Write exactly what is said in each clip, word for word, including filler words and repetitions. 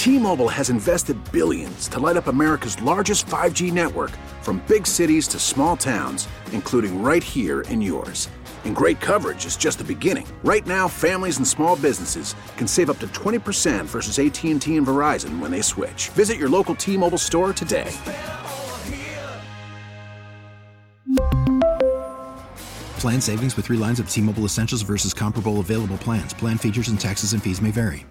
T-Mobile has invested billions to light up America's largest five G network, from big cities to small towns, including right here in yours. And great coverage is just the beginning. Right now, families and small businesses can save up to twenty percent versus A T and T and Verizon when they switch. Visit your local T-Mobile store today. Plan savings with three lines of T-Mobile Essentials versus comparable available plans. Plan features and taxes and fees may vary.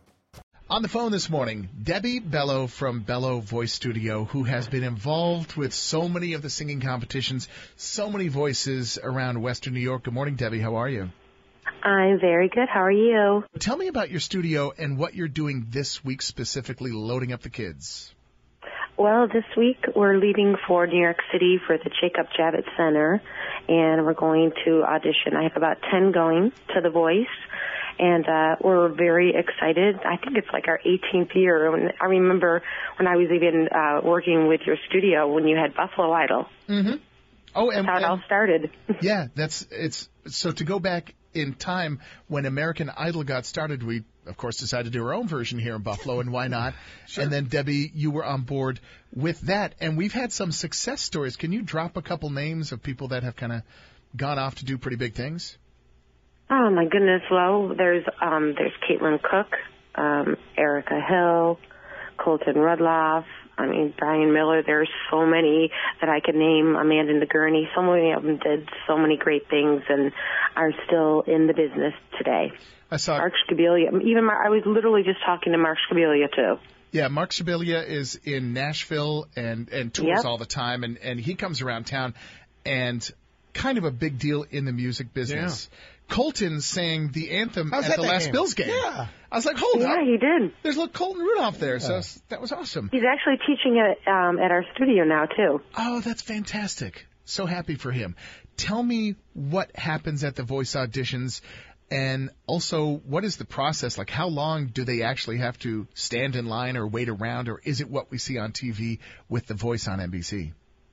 On the phone this morning, Debbie Bello from Bello Voice Studio, who has been involved with so many of the singing competitions, so many voices around Western New York. Good morning, Debbie. How are you? I'm very good. How are you? Tell me about your studio and what you're doing this week, specifically loading up the kids. Well, this week we're leaving for New York City for the Jacob Javits Center, and we're going to audition. I have about ten going to The Voice. And uh, we're very excited. I think it's like our eighteenth year. I remember when I was even uh, working with your studio when you had Buffalo Idol. Mm-hmm. Oh, and that's how it and, all started. Yeah, that's it's so to go back in time when American Idol got started. We of course decided to do our own version here in Buffalo, and why not? Sure. And then Debbie, you were on board with that, and we've had some success stories. Can you drop a couple names of people that have kind of gone off to do pretty big things? Oh my goodness! Well, there's um, there's Caitlin Cook, um, Erica Hill, Colton Rudloff. I mean, Brian Miller. There's so many that I could name. Amanda Nagurney. So many of them did so many great things and are still in the business today. I saw Mark Scabelia. Even Mar- I was literally just talking to Mark Scabelia too. Yeah, Mark Scabelia is in Nashville and and tours yep. all the time, and and he comes around town, and kind of a big deal in the music business. Yeah. Colton sang the anthem How's at the last name? Bills game. Yeah. I was like, hold yeah, up. Yeah, he did. There's little Colton Rudolph there, yeah. so that was awesome. He's actually teaching at, um, at our studio now, too. Oh, that's fantastic. So happy for him. Tell me what happens at the voice auditions, and also what is the process? Like, how long do they actually have to stand in line or wait around, or is it what we see on T V with The Voice on N B C?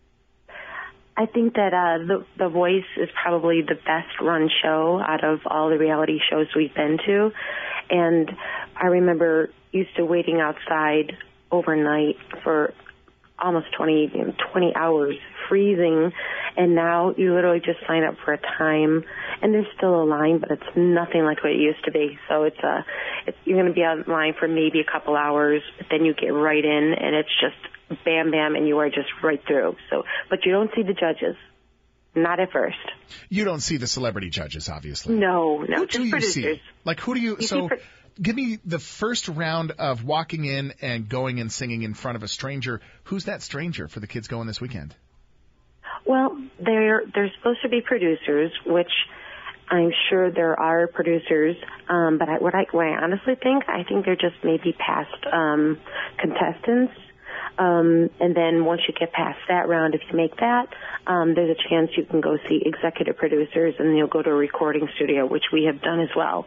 I think that uh, the the Voice is probably the best run show out of all the reality shows we've been to, and I remember used to waiting outside overnight for almost twenty, twenty hours, freezing, and now you literally just sign up for a time, and there's still a line, but it's nothing like what it used to be. So it's a, it's, you're going to be online for maybe a couple hours, but then you get right in, and it's just bam, bam, and you are just right through. So, but you don't see the judges. Not at first. You don't see the celebrity judges, obviously. No, no, who just do you producers. See? Like, who do you, you so pro- give me the first round of walking in and going and singing in front of a stranger. Who's that stranger for the kids going this weekend? Well, they're, they're supposed to be producers, which I'm sure there are producers, um, but I, what, I, what I honestly think, I think they're just maybe past um, contestants. Um, and then once you get past that round, if you make that, um, there's a chance you can go see executive producers, and you'll go to a recording studio, which we have done as well.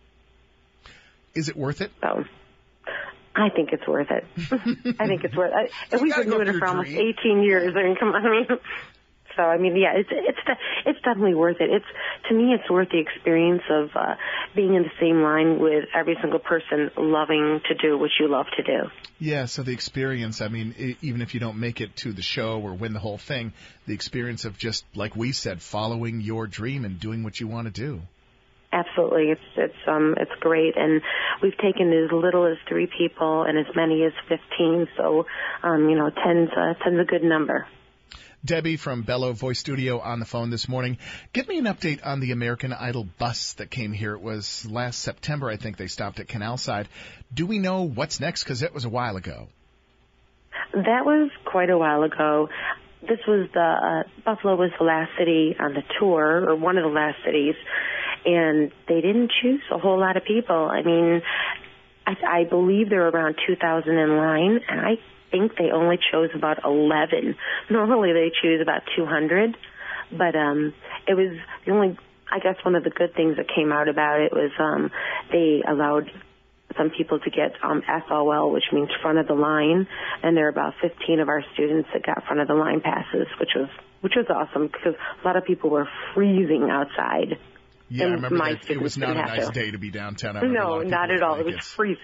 Is it worth it? So, I think it's worth it. I think it's worth it. And we've been doing it for almost eighteen years. I mean, come on, I mean, so I mean, yeah, it's it's it's definitely worth it. It's to me, it's worth the experience of uh, being in the same line with every single person loving to do what you love to do. Yeah, so the experience, I mean, even if you don't make it to the show or win the whole thing, the experience of just, like we said, following your dream and doing what you want to do. Absolutely. It's it's um it's great, and we've taken as little as three people and as many as fifteen, so um, you know, ten's uh, ten's a good number. Debbie from Bello Voice Studio on the phone this morning. Give me an update on the American Idol bus that came here. It was last September, I think they stopped at Canal Side. Do we know what's next? Because it was a while ago. That was quite a while ago. This was the, uh, Buffalo was the last city on the tour, or one of the last cities, and they didn't choose a whole lot of people. I mean, I, I believe there were around two thousand in line, and I think they only chose about eleven. Normally they choose about two hundred, but um, it was the only, I guess one of the good things that came out about it was um, they allowed some people to get um, F O L, which means front of the line, and there are about fifteen of our students that got front of the line passes, which was which was awesome because a lot of people were freezing outside. Yeah, I remember that it was not a nice to. day to be downtown. I no, a not at all. Like it was freezing.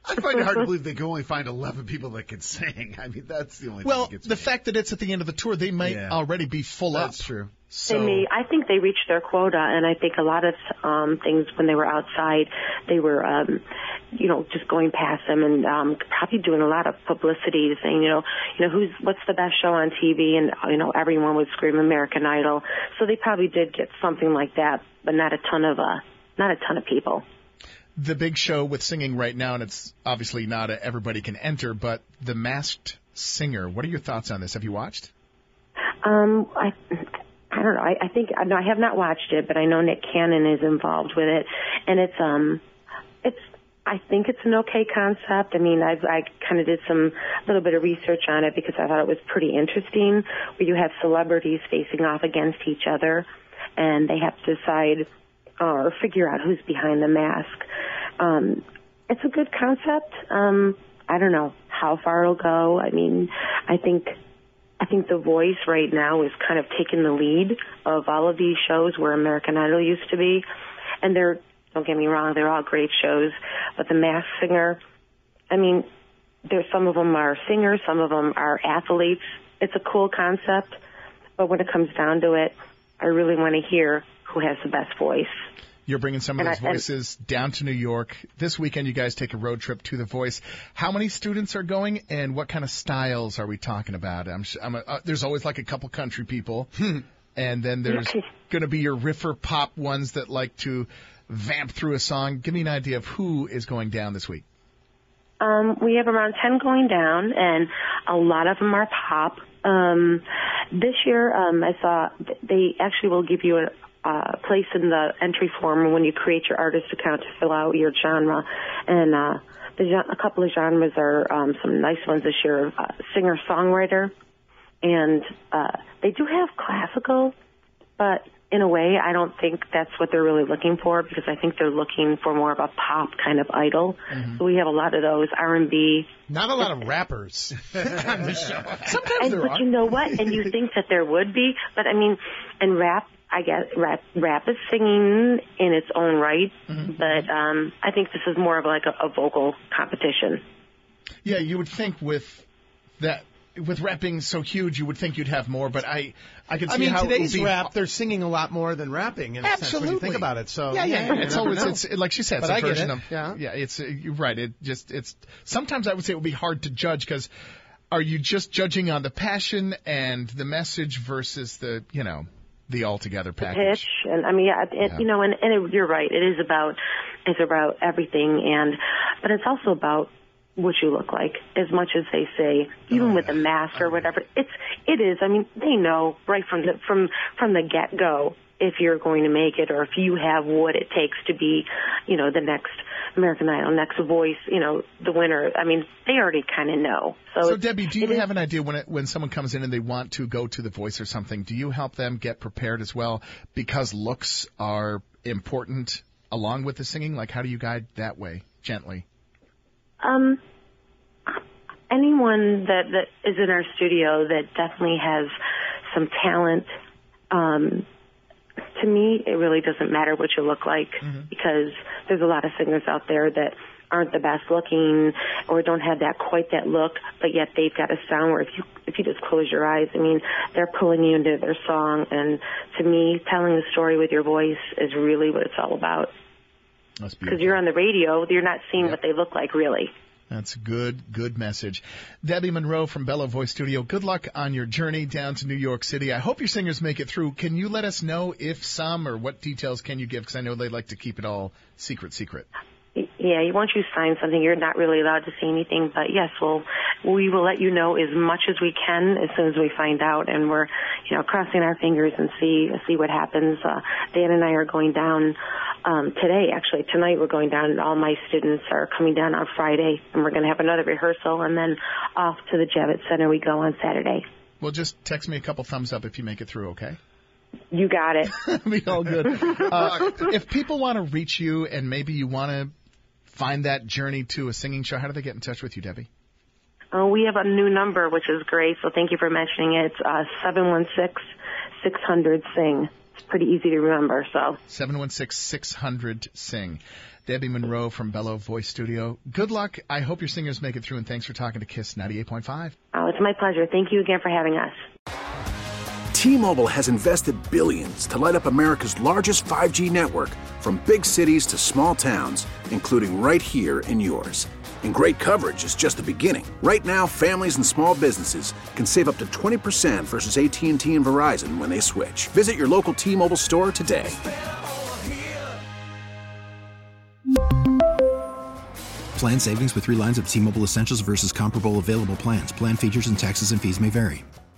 I find it hard to believe they can only find eleven people that can sing. I mean, that's the only Well, thing that gets the me. fact that it's at the end of the tour, they might Yeah. already be full up. That's true. So, They may, I think they reached their quota, and I think a lot of um, things when they were outside, they were, um, you know, just going past them and um, probably doing a lot of publicity, saying, you know, you know, who's what's the best show on T V, and you know, everyone would scream American Idol. So they probably did get something like that, but not a ton of, uh, not a ton of people. the big show with singing right now, and it's obviously not a everybody can enter, but The Masked Singer. What are your thoughts on this? Have you watched? Um, I, I don't know. I, I think no, I have not watched it, but I know Nick Cannon is involved with it, and it's um, it's. I think it's an okay concept. I mean, I've, I kind of did some little bit of research on it because I thought it was pretty interesting. Where you have celebrities facing off against each other, and they have to decide uh, or figure out who's behind the mask. Um, it's a good concept. Um, I don't know how far it'll go. I mean, I think. I think The Voice right now is kind of taking the lead of all of these shows where American Idol used to be. And they're, don't get me wrong, they're all great shows. But The Masked Singer, I mean, there's some of them are singers, some of them are athletes. It's a cool concept. But when it comes down to it, I really want to hear who has the best voice. You're bringing some of And those I- and- voices down to New York. This weekend, you guys take a road trip to The Voice. How many students are going, and what kind of styles are we talking about? I'm, sh- I'm a, uh, there's always like a couple country people, and then there's going to be your riffer pop ones that like to vamp through a song. Give me an idea of who is going down this week. Um, we have around ten going down, and a lot of them are pop. Um, this year, um, I saw they actually will give you a uh, place in the entry form when you create your artist account to fill out your genre. And uh, the, gen- a couple of genres are um, some nice ones this year, uh, singer-songwriter. And uh, they do have classical, but in a way, I don't think that's what they're really looking for because I think they're looking for more of a pop kind of idol. Mm-hmm. So we have a lot of those, R and B. Not a lot of rappers on the show. Sometimes And, there but are. you know what? And you think that there would be, but I mean, and rap, I guess rap, rap is singing in its own right, Mm-hmm. but um, I think this is more of like a, a vocal competition. Yeah, you would think with that, with rap being so huge, you would think you'd have more, but I, I could see I mean, how it today's would be. rap, they're singing a lot more than rapping in a sense when Absolutely. you think about it. So Yeah, yeah. you It's never always know. it's like she said, it's But a I get version it, of yeah. yeah. It's uh, you're right. It just it's sometimes I would say it would be hard to judge because are you just judging on the passion and the message versus the you know the altogether package? Pitch, and I mean, yeah, it, Yeah. you know, and, and it, you're right. It is about it's about everything, and but it's also about what you look like as much as they say, even Oh, with yeah. the mask or whatever. It's it is. I mean, they know right from the from from the get go if you're going to make it or if you have what it takes to be, you know, the next American Idol, next Voice, you know, the winner. I mean, they already kind of know. So, So it's- Debbie, do you it is- have an idea when it, when someone comes in and they want to go to The Voice or something? Do you help them get prepared as well because looks are important along with the singing? Like, how do you guide that way gently? Um, anyone that, that is in our studio that definitely has some talent, um, to me, it really doesn't matter what you look like because there's a lot of singers out there that aren't the best looking or don't have that quite that look, but yet they've got a sound where if you if you just close your eyes, I mean, they're pulling you into their song. And to me, telling the story with your voice is really what it's all about. That's Because you're on the radio, you're not seeing what they look like, really. That's a good, good message. Debbie Monroe from Bella Voice Studio, good luck on your journey down to New York City. I hope your singers make it through. Can you let us know if some or what details can you give? Because I know they like to keep it all secret, secret. Yeah, once you sign something, you're not really allowed to say anything. But yes, we'll, we will let you know as much as we can as soon as we find out. And we're, you know, crossing our fingers and see see what happens. Uh, Dan and I are going down um, today. Actually, tonight we're going down. And all my students are coming down on Friday, and we're going to have another rehearsal. And then off to the Javits Center we go on Saturday. Well, just text me a couple thumbs up if you make it through, okay? You got it. Be all good. Uh, if people want to reach you and maybe you want to find that journey to a singing show, how do they get in touch with you, Debbie? Uh, we have a new number, which is great, so thank you for mentioning it. It's uh, seven one six, six hundred, S I N G. It's pretty easy to remember, so. seven one six, six hundred, sing. Debbie Monroe from Bello Voice Studio. Good luck. I hope your singers make it through, and thanks for talking to KISS ninety-eight point five. Oh, it's my pleasure. Thank you again for having us. T-Mobile has invested billions to light up America's largest five G network, from big cities to small towns, including right here in yours. And great coverage is just the beginning. Right now, families and small businesses can save up to twenty percent versus A T and T and Verizon when they switch. Visit your local T-Mobile store today. Plan savings with three lines of T-Mobile Essentials versus comparable available plans. Plan features and taxes and fees may vary.